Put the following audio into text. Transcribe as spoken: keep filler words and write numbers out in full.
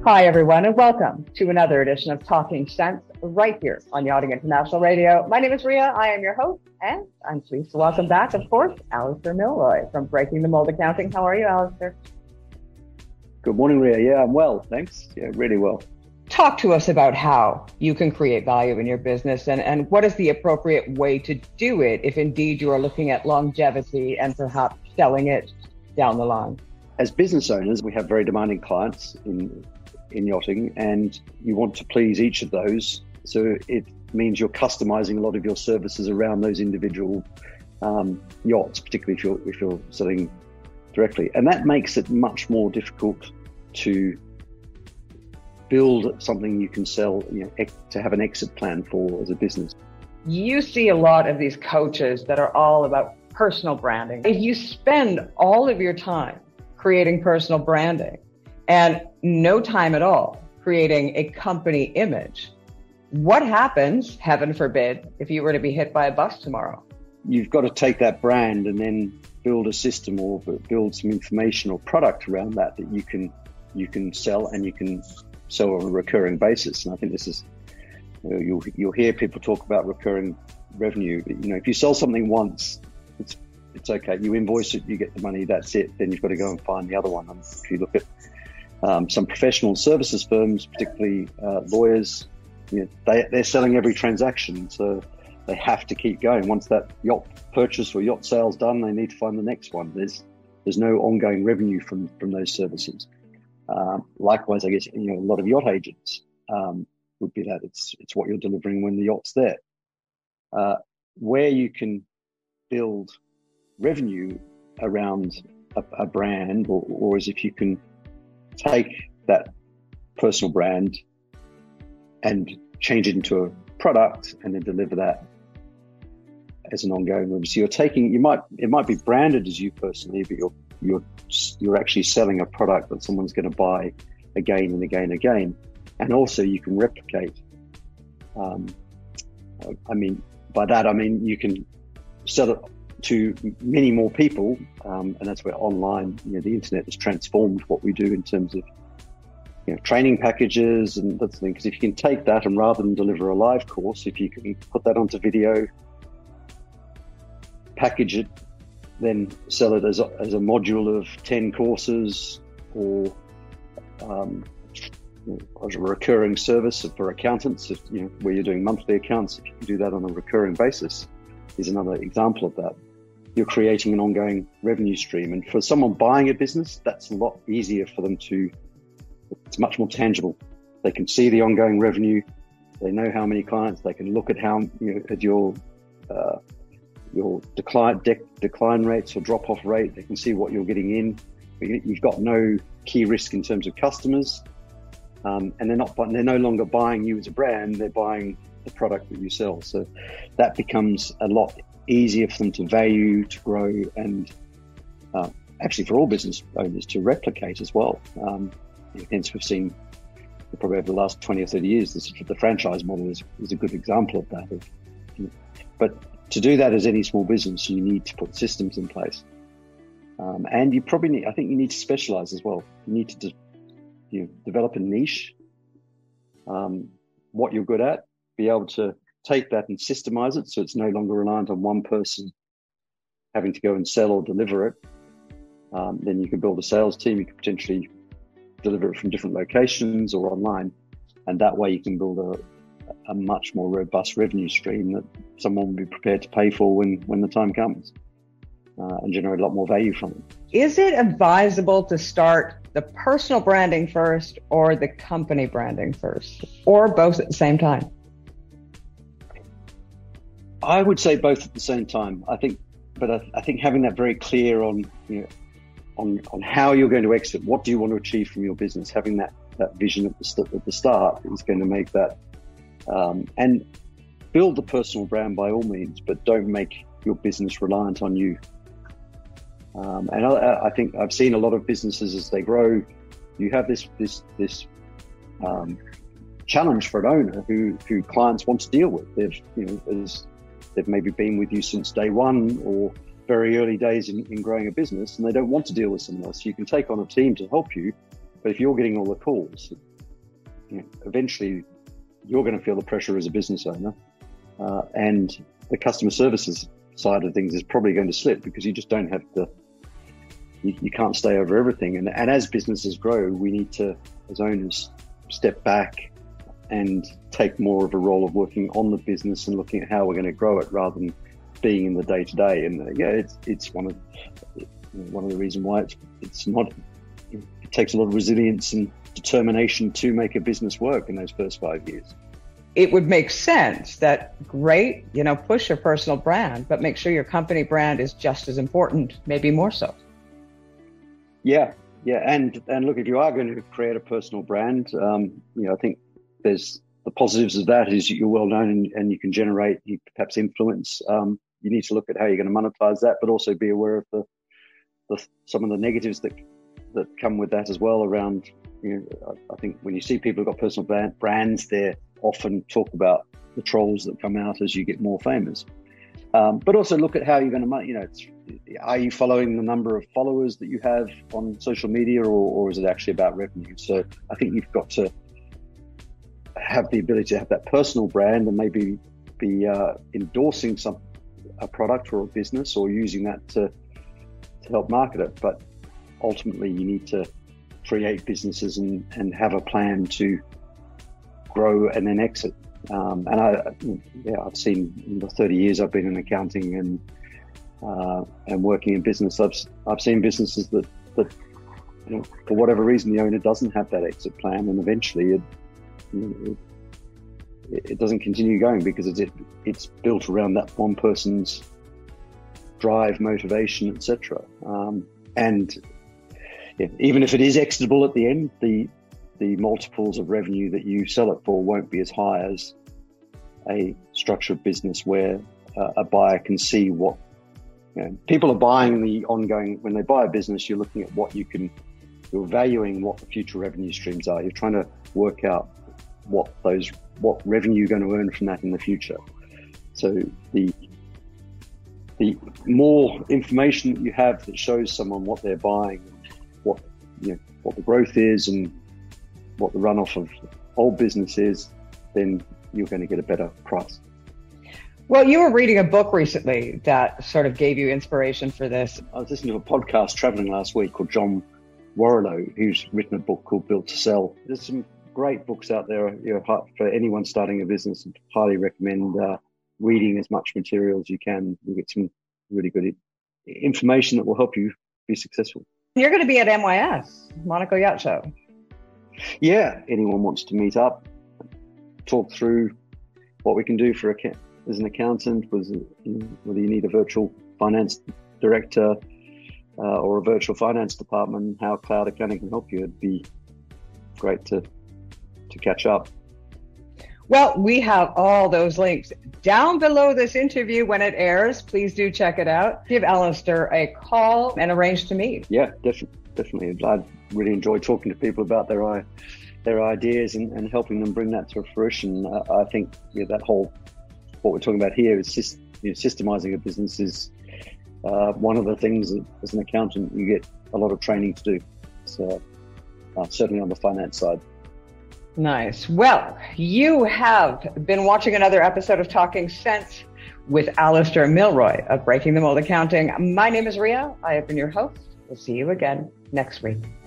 Hi, everyone, and welcome to another edition of Talking Sense right here on Yachting International Radio. My name is Ria. I am your host, and I'm pleased to welcome back, of course, Alistair Milroy from Breaking the Mold Accounting. How are you, Alistair? Good morning, Ria. Yeah, I'm well, thanks. Yeah, really well. Talk to us about how you can create value in your business and, and what is the appropriate way to do it if indeed you are looking at longevity and perhaps selling it down the line. As business owners, we have very demanding clients in in yachting, and you want to please each of those. So it means you're customizing a lot of your services around those individual um, yachts, particularly if you're, if you're selling directly. And that makes it much more difficult to build something you can sell, you know, ex- to have an exit plan for as a business. You see a lot of these coaches that are all about personal branding. If you spend all of your time creating personal branding and no time at all creating a company image, what happens, heaven forbid, if you were to be hit by a bus tomorrow? You've got to take that brand and then build a system or build some information or product around that that you can you can sell and you can sell on a recurring basis. And I think this is, you know, you'll you'll hear people talk about recurring revenue. You know, if you sell something once, it's it's okay. You invoice it, you get the money, that's it. Then you've got to go and find the other one. And if you look at um, some professional services firms, particularly uh, lawyers, you know, they they're selling every transaction, so they have to keep going. Once that yacht purchase or yacht sale's done, they need to find the next one. There's there's no ongoing revenue from from those services. Um, likewise, I guess, you know, a lot of yacht agents um, would be that it's it's what you're delivering when the yacht's there. Uh, where you can build revenue around a, a brand, or, or as if you can take that personal brand and change it into a product and then deliver that as an ongoing revenue. So you're taking, you might, it might be branded as you personally, but you're you're you're actually selling a product that someone's going to buy again and again and again. And also you can replicate. Um, I mean, by that I mean you can sell it to many more people, um, and that's where online, you know, the internet has transformed what we do in terms of, you know, training packages and that thing. Because if you can take that and rather than deliver a live course, if you can put that onto video, package it, then sell it as a, as a module of ten courses, or um, you know, as a recurring service for accountants, if, you know, where you're doing monthly accounts. If you can do that on a recurring basis, is another example of that. You're creating an ongoing revenue stream. And for someone buying a business, that's a lot easier for them to, it's much more tangible. They can see the ongoing revenue. They know how many clients. They can look at how, you know, at your, uh, your decline, de- decline rates or drop-off rate. They can see what you're getting in. You've got no key risk in terms of customers. Um, and they're not, they're no longer buying you as a brand. They're buying the product that you sell. So that becomes a lot easier for them to value, to grow, and uh, actually for all business owners to replicate as well. Um, hence we've seen probably over the last twenty or thirty years, this, the franchise model is, is a good example of that. Of, but to do that as any small business, you need to put systems in place. Um, and you probably need, I think you need to specialize as well. You need to de- you know, develop a niche, um, what you're good at, be able to take that and systemize it so it's no longer reliant on one person having to go and sell or deliver it. Um, then you can build a sales team. You can potentially deliver it from different locations or online. And that way you can build a, a much more robust revenue stream that someone will be prepared to pay for when, when the time comes, uh, and generate a lot more value from it. Is it advisable to start the personal branding first or the company branding first, or both at the same time? I would say both at the same time. I think, but I, I think having that very clear on, you know, on on how you're going to exit, what do you want to achieve from your business, having that that vision at the st- at the start is going to make that, um, and build the personal brand by all means, but don't make your business reliant on you. Um, and I, I think I've seen a lot of businesses as they grow, you have this this this. Um, challenge for an owner who who clients want to deal with. They've you know as they've maybe been with you since day one or very early days in, in growing a business, and they don't want to deal with someone else. You can take on a team to help you, but if you're getting all the calls, you know, eventually you're going to feel the pressure as a business owner, uh, and the customer services side of things is probably going to slip because you just don't have the, you, you can't stay over everything. And, and as businesses grow, we need to, as owners, step back and take more of a role of working on the business and looking at how we're going to grow it rather than being in the day to day. And uh, yeah, it's it's one of one of the reasons why it's it's not. It takes a lot of resilience and determination to make a business work in those first five years. It would make sense that great, you know, push your personal brand, but make sure your company brand is just as important, maybe more so. Yeah, yeah, and and look, if you are going to create a personal brand, um, you know, I think there's the positives of that is you're well known and, and you can generate you perhaps influence. Um, you need to look at how you're going to monetize that, but also be aware of the, the some of the negatives that that come with that as well. Around, you know, I, I think when you see people who've got personal brand, brands, they're often talk about the trolls that come out as you get more famous. Um, but also look at how you're going to, you know, it's, are you following the number of followers that you have on social media, or, or is it actually about revenue? So I think you've got to have the ability to have that personal brand and maybe be uh, endorsing some a product or a business or using that to to help market it. But ultimately, you need to create businesses and, and have a plan to grow and then exit. Um, and I, yeah, I've seen in the thirty years I've been in accounting and uh, and working in business, I've I've seen businesses that that you know, for whatever reason the owner doesn't have that exit plan, and eventually it it, it doesn't continue going because it's it's built around that one person's drive, motivation, et cetera. Um, and yeah, even if it is exitable at the end, the the multiples of revenue that you sell it for won't be as high as a structured business where uh, a buyer can see what, you know, people are buying the ongoing, when they buy a business, you're looking at what you can, you're valuing what the future revenue streams are. You're trying to work out what those, what revenue you're going to earn from that in the future. So the, the more information that you have that shows someone what they're buying, what, you know, what the growth is and what the runoff of old business is, then you're going to get a better price. Well, you were reading a book recently that sort of gave you inspiration for this. I was listening to a podcast traveling last week called John Warrillow, who's written a book called Built to Sell. There's some great books out there, you know, for anyone starting a business. And highly recommend uh, reading as much material as you can. You get some really good information that will help you be successful. You're going to be at M Y S, Monaco Yacht Show. Yeah, anyone wants to meet up, talk through what we can do for a, as an accountant, was, you know, whether you need a virtual finance director uh, or a virtual finance department, how cloud accounting can help you. It'd be great to to catch up. Well, we have all those links down below this interview when it airs. Please do check it out. Give Alistair a call and arrange to meet. Yeah, definitely. Definitely. I really enjoy talking to people about their their ideas and, and helping them bring that to fruition. I, I think yeah, that whole, what we're talking about here is syst, you know, systemizing a business is uh, one of the things that as an accountant you get a lot of training to do. So uh, certainly on the finance side. Nice. Well, you have been watching another episode of Talking Sense with Alistair Milroy of Breaking the Mold Accounting. My name is Ria. I have been your host. We'll see you again next week.